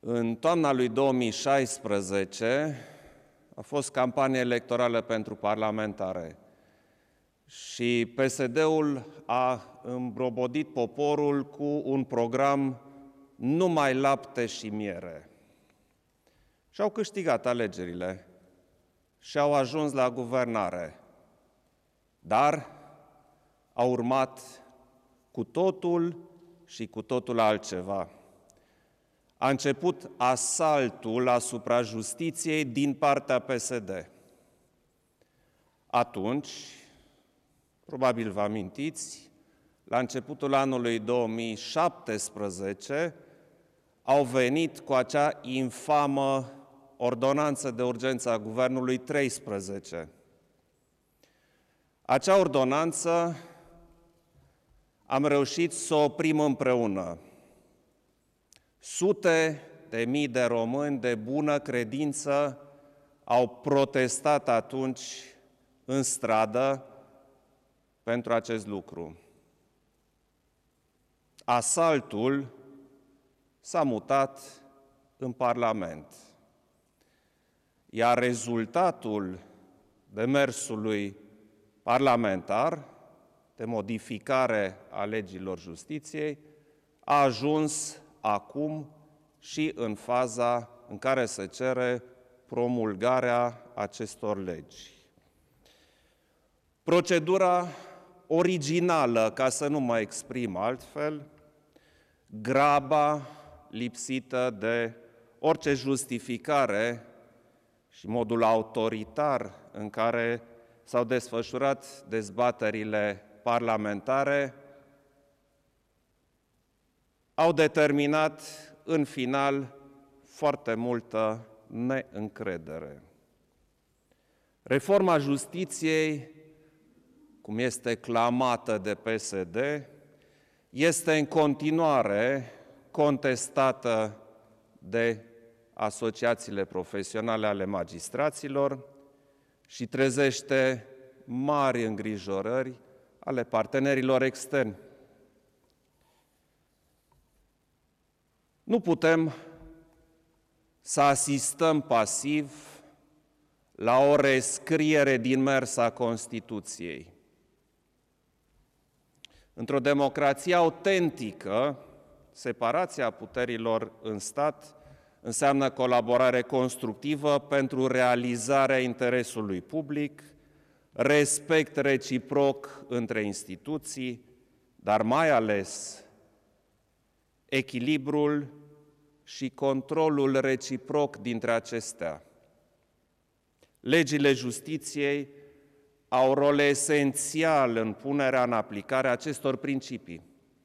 În toamna lui 2016 a fost campanie electorală pentru parlamentare și PSD-ul a îmbrobodit poporul cu un program numai lapte și miere. Și au câștigat alegerile și au ajuns la guvernare, dar a urmat cu totul și cu totul altceva. A început asaltul asupra justiției din partea PSD. Atunci, probabil vă amintiți, la începutul anului 2017 au venit cu acea infamă ordonanță de urgență a Guvernului 13. Acea ordonanță am reușit să o oprim împreună. Sute de mii de români de bună credință au protestat atunci în stradă pentru acest lucru. Asaltul s-a mutat în Parlament, iar rezultatul demersului parlamentar de modificare a legilor justiției a ajuns acum și în faza în care se cere promulgarea acestor legi. Procedura originală, ca să nu mă exprim altfel, graba lipsită de orice justificare și modul autoritar în care s-au desfășurat dezbaterile parlamentare au determinat în final foarte multă neîncredere. Reforma justiției, cum este clamată de PSD, este în continuare contestată de asociațiile profesionale ale magistraților și trezește mari îngrijorări ale partenerilor externi. Nu putem să asistăm pasiv la o rescriere din mers a Constituției. Într-o democrație autentică, separația puterilor în stat înseamnă colaborare constructivă pentru realizarea interesului public, respect reciproc între instituții, dar mai ales echilibrul și controlul reciproc dintre acestea. Legile justiției au rol esențial în punerea în aplicare a acestor principii.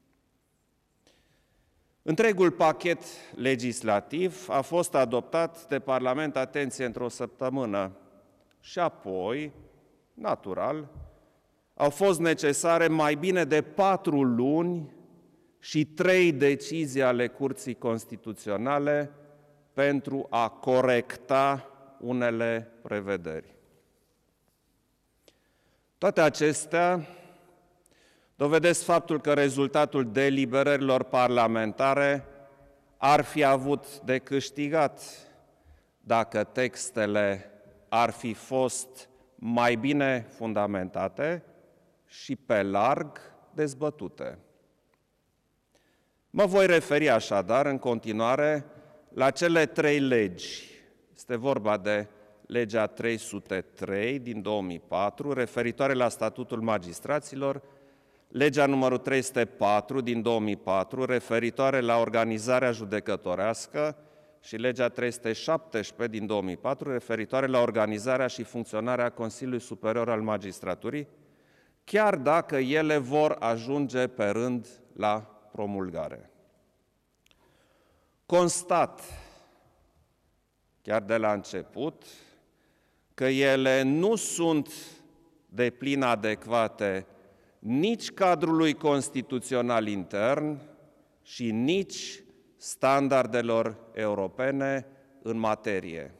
Întregul pachet legislativ a fost adoptat de Parlament, atenție, într-o săptămână și apoi, natural, au fost necesare mai bine de 4 luni și 3 decizii ale Curții Constituționale pentru a corecta unele prevederi. Toate acestea dovedesc faptul că rezultatul deliberărilor parlamentare ar fi avut de câștigat dacă textele ar fi fost mai bine fundamentate și pe larg dezbătute. Mă voi referi așadar în continuare la cele 3 legi. Este vorba de legea 303 din 2004, referitoare la statutul magistraților, legea numărul 304 din 2004, referitoare la organizarea judecătorească și legea 317 din 2004, referitoare la organizarea și funcționarea Consiliului Superior al Magistraturii, chiar dacă ele vor ajunge pe rând la promulgare. Constat, chiar de la început, că ele nu sunt deplin adecvate nici cadrului constituțional intern și nici standardelor europene în materie.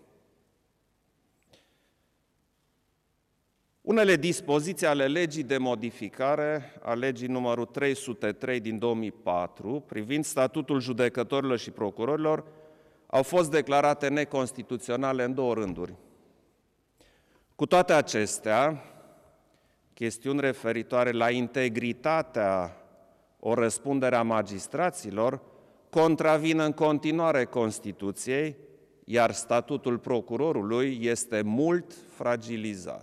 Unele dispoziții ale legii de modificare a legii numărul 303 din 2004, privind statutul judecătorilor și procurorilor, au fost declarate neconstituționale în 2 rânduri. Cu toate acestea, chestiuni referitoare la integritatea, o răspundere a magistraților, contravin în continuare Constituției, iar statutul procurorului este mult fragilizat.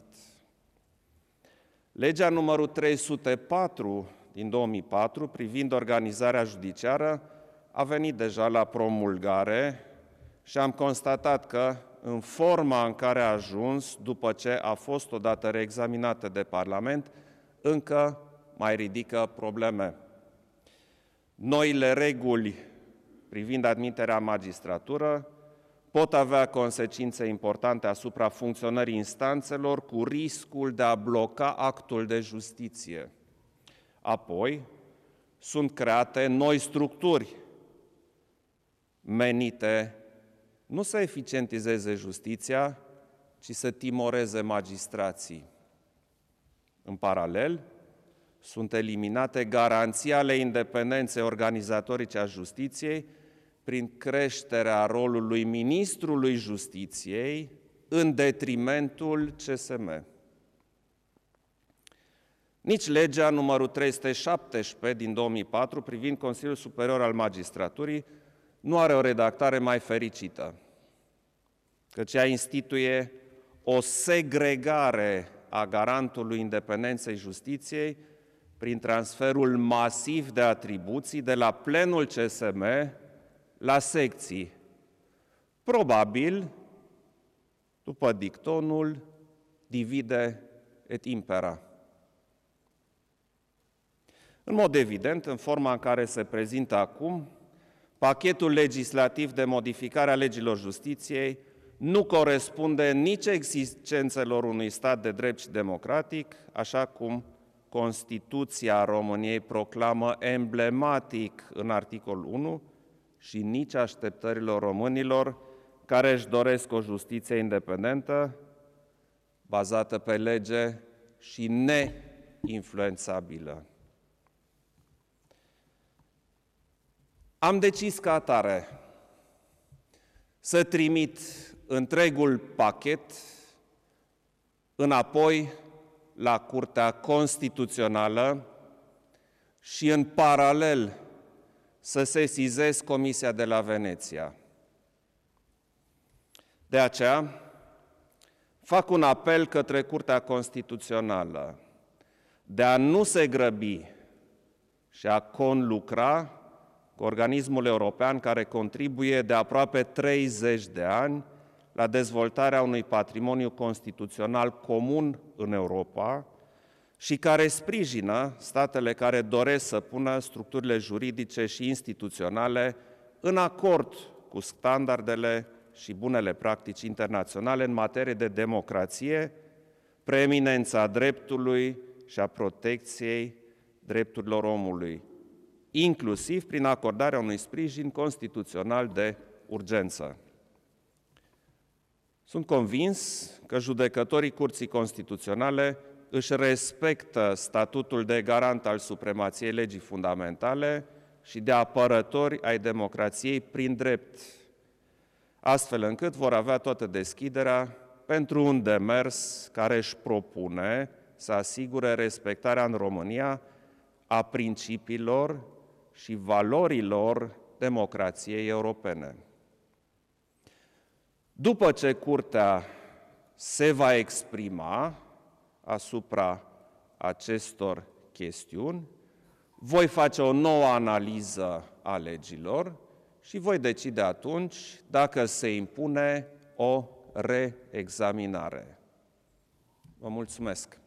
Legea numărul 304 din 2004, privind organizarea judiciară, a venit deja la promulgare și am constatat că, în forma în care a ajuns, după ce a fost odată reexaminată de Parlament, încă mai ridică probleme. Noile reguli privind admiterea în magistratură pot avea consecințe importante asupra funcționării instanțelor, cu riscul de a bloca actul de justiție. Apoi, sunt create noi structuri menite nu să eficientizeze justiția, ci să timoreze magistrații. În paralel, sunt eliminate garanții ale independenței organizatorice a justiției prin creșterea rolului Ministrului Justiției în detrimentul CSM. Nici legea numărul 317 din 2004 privind Consiliul Superior al Magistraturii nu are o redactare mai fericită, căci ea instituie o segregare a garantului independenței justiției prin transferul masiv de atribuții de la plenul CSM la secții, probabil după dictonul divide et impera. În mod evident, în forma în care se prezintă acum, pachetul legislativ de modificare a legilor justiției nu corespunde nici exigențelor unui stat de drept și democratic, așa cum Constituția României proclamă emblematic în articolul 1, și nici așteptărilor românilor care își doresc o justiție independentă, bazată pe lege și neinfluențabilă. Am decis ca atare să trimit întregul pachet înapoi la Curtea Constituțională și în paralel să sesizez Comisia de la Veneția. De aceea, fac un apel către Curtea Constituțională de a nu se grăbi și a conlucra cu organismul european care contribuie de aproape 30 de ani la dezvoltarea unui patrimoniu constituțional comun în Europa și care sprijină statele care doresc să pună structurile juridice și instituționale în acord cu standardele și bunele practici internaționale în materie de democrație, preeminența dreptului și a protecției drepturilor omului, inclusiv prin acordarea unui sprijin constituțional de urgență. Sunt convins că judecătorii Curții Constituționale își respectă statutul de garant al supremației legii fundamentale și de apărători ai democrației prin drept, astfel încât vor avea toată deschiderea pentru un demers care își propune să asigure respectarea în România a principiilor și valorilor democrației europene. După ce Curtea se va exprima asupra acestor chestiuni, voi face o nouă analiză a legilor și voi decide atunci dacă se impune o reexaminare. Vă mulțumesc!